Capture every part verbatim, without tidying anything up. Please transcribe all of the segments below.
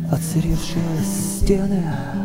Отсыревшие стены,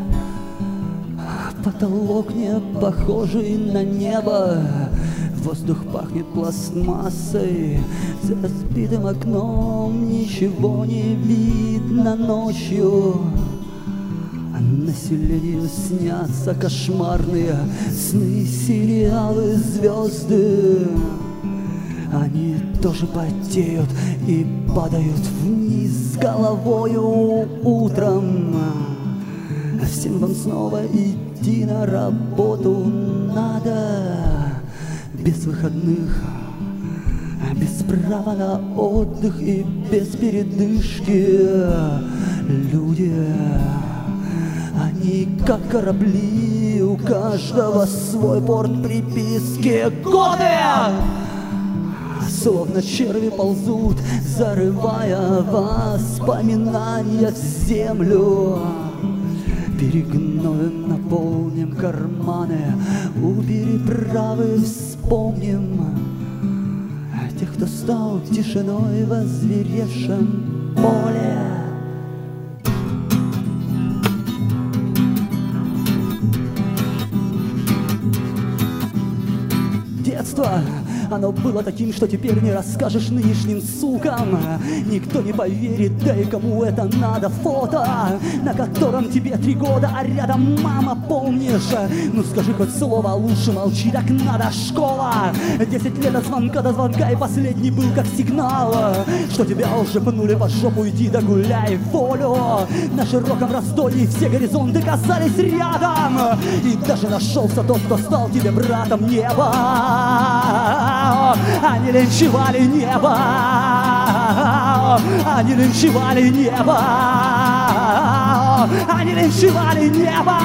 потолок не похожий на небо. Воздух пахнет пластмассой, за разбитым окном ничего не видно ночью. Населению снятся кошмарные сны, сериалы, звезды. Они тоже потеют и падают вниз головою утром. Всем вам снова идти на работу надо. Без выходных, без права на отдых и без передышки. Люди, они как корабли, у каждого свой порт приписки. Годы! Словно черви ползут, зарывая воспоминания в землю. Перегноем наполним карманы, у переправы вспомним тех, кто стал тишиной в озверевшем поле. Детство, оно было таким, что теперь не расскажешь нынешним сукам. Никто не поверит, да и кому это надо. Фото, на котором тебе три года, а рядом мама, помнишь? Ну скажи хоть слово, лучше молчи, так надо. Школа, десять лет от звонка до звонка, и последний был как сигнал, что тебя уже пнули под жопу, иди да гуляй волю. На широком раздолье все горизонты казались рядом, и даже нашелся тот, кто стал тебе братом. Небо, они линчевали небо, они линчевали небо, они линчевали небо.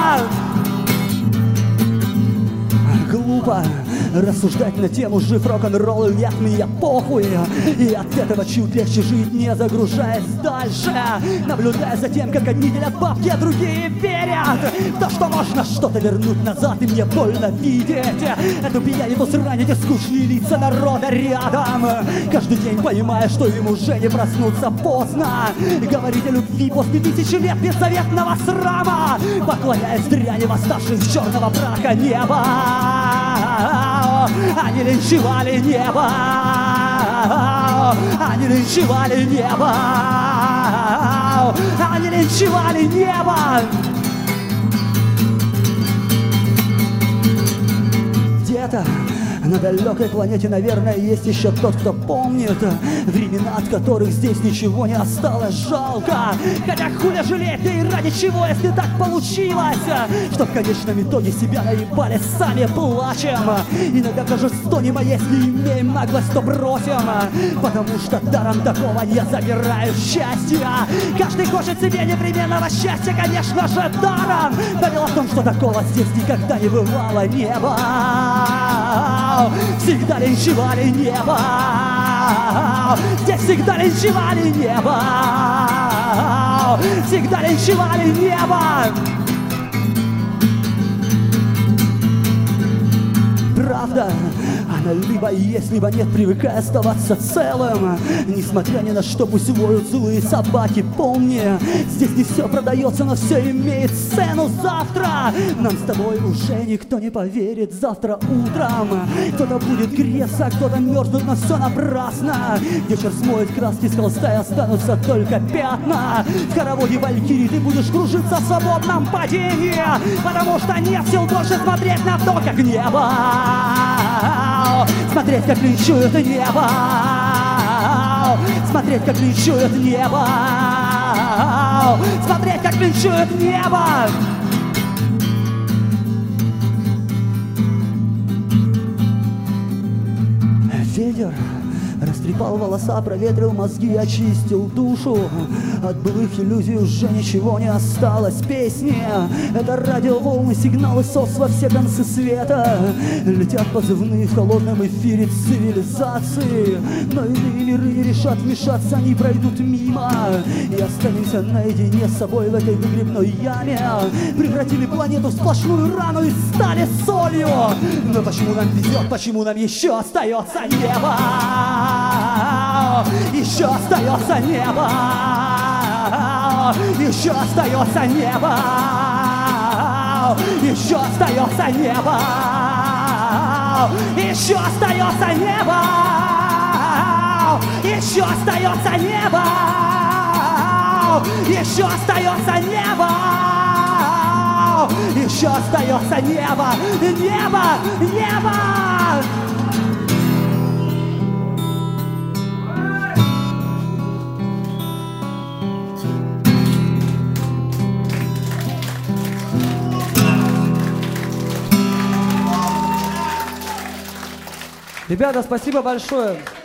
Глупо рассуждать на тему жив рок-н-ролл или нет, мне похуй. И от этого чуть легче жить, не загружаясь дальше, наблюдая за тем, как одни делят бабки, а другие верят в то, что можно что-то вернуть назад. И мне больно видеть эту пьяницу сранить и скучные лица народа рядом, каждый день понимая, что им уже не проснуться поздно. Говорить о любви после тысячи лет беззаветного срама, поклоняясь дряни восставших с черного праха. Небо, они линчевали небо, они линчевали небо, они линчевали небо. Где-то на далекой планете, наверное, есть еще тот, кто помнит времена, от которых здесь ничего не осталось. Жалко, хотя хуля жалеть, да и ради чего, если так получилось, что в конечном итоге себя наебали, сами плачем. Иногда даже стонем, а если имеем наглость, то бросим, потому что даром такого не забираю счастья. Каждый хочет себе непременного счастья, конечно же, даром. Но дело в том, что такого здесь никогда не бывало. Небо всегда линчевали небо, здесь всегда линчевали небо, всегда линчевали небо. Правда, она либо есть, либо нет, привыкай оставаться целым. Несмотря ни на что, пусть воют злые собаки. Помни, здесь не все продается, но все имеет цену. Завтра нам с тобой уже никто не поверит. Завтра утром кто-то будет греться, кто-то мерзнуть, но все напрасно. Вечер смоет краски с холста, и останутся только пятна. В хороводе валькирии ты будешь кружиться в свободном падении, потому что нет сил больше смотреть на то, как небо, смотреть, как линчуют небо, смотреть, как линчуют небо, смотреть, как линчуют небо. Ветер растрепал волоса, проветрил мозги, очистил душу. От былых иллюзий уже ничего не осталось. Песни — это радиоволны, сигналы СОС во все концы света. Летят позывные в холодном эфире цивилизации. Но иные миры не решат вмешаться, они пройдут мимо. И останемся наедине с собой в этой выгребной яме. Превратили планету в сплошную рану и стали солью. Но почему нам везет, почему нам еще остается небо? Еще остается небо, Еще остается небо, еще остается небо, еще остается небо, еще остается небо, еще остается небо, еще остается небо, небо, небо. Ребята, спасибо большое.